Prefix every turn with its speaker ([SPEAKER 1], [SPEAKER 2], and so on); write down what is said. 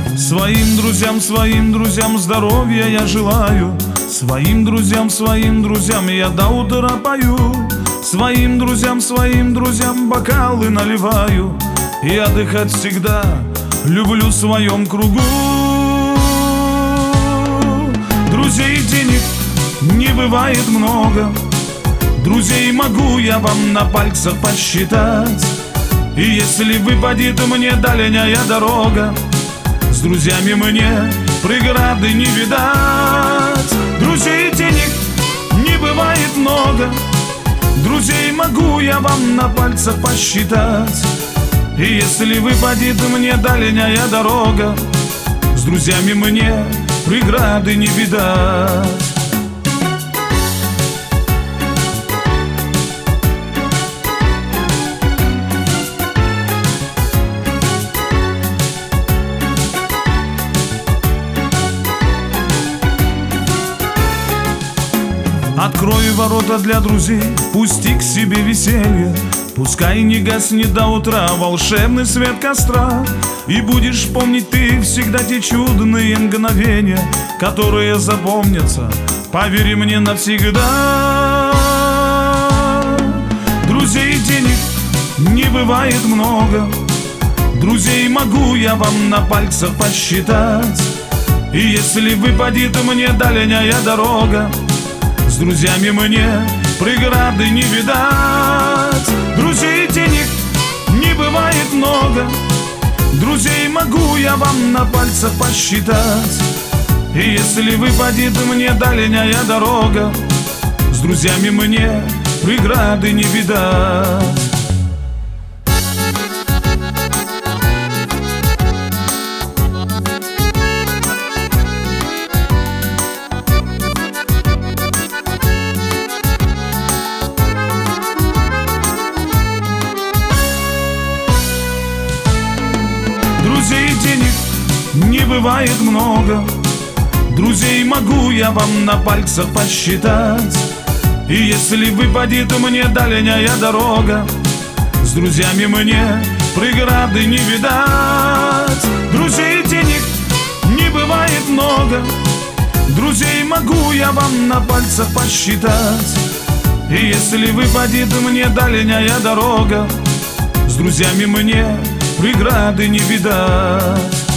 [SPEAKER 1] Своим друзьям здоровья я желаю. Своим друзьям я до утра пою. Своим друзьям бокалы наливаю. И отдыхать всегда люблю в своем кругу. Друзей денег не бывает много, друзей могу я вам на пальцах посчитать. И если выпадет мне дальняя дорога, с друзьями мне преграды не видать. Друзей денег не бывает много, друзей могу я вам на пальцах посчитать. И если выпадет мне дальняя дорога, с друзьями мне преграды не видать. Открой ворота для друзей, пусти к себе веселье. Пускай не гаснет до утра волшебный свет костра. И будешь помнить ты всегда те чудные мгновения, которые запомнятся, поверь мне, навсегда. Друзей денег не бывает много, друзей могу я вам на пальцах посчитать. И если выпадет мне дальняя дорога, с друзьями мне преграды не видать. Друзей денег не бывает много, друзей могу я вам на пальцах посчитать. И если выпадет мне дальняя дорога, с друзьями мне преграды не видать. Друзей денег не бывает много, друзей могу я вам на пальцах посчитать. И если выпадет мне дальняя дорога, с друзьями мне преграды не видать. Друзей денег не бывает много, друзей могу я вам на пальцах посчитать. И если выпадет мне дальняя дорога, с друзьями мне преграды не видать.